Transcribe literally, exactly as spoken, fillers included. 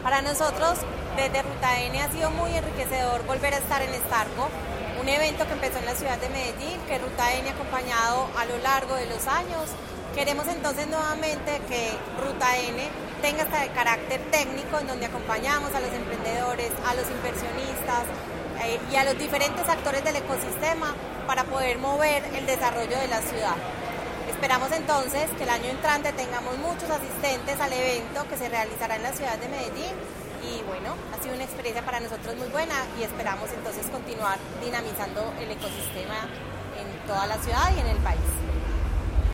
Para nosotros, desde Ruta N, ha sido muy enriquecedor volver a estar en Starco, un evento que empezó en la ciudad de Medellín, que Ruta N ha acompañado a lo largo de los años. Queremos entonces nuevamente que Ruta N tenga este carácter técnico en donde acompañamos a los emprendedores, a los inversionistas eh, y a los diferentes actores del ecosistema para poder mover el desarrollo de la ciudad. Esperamos entonces que el año entrante tengamos muchos asistentes al evento que se realizará en la ciudad de Medellín y bueno, ha sido una experiencia para nosotros muy buena y esperamos entonces continuar dinamizando el ecosistema en toda la ciudad y en el país.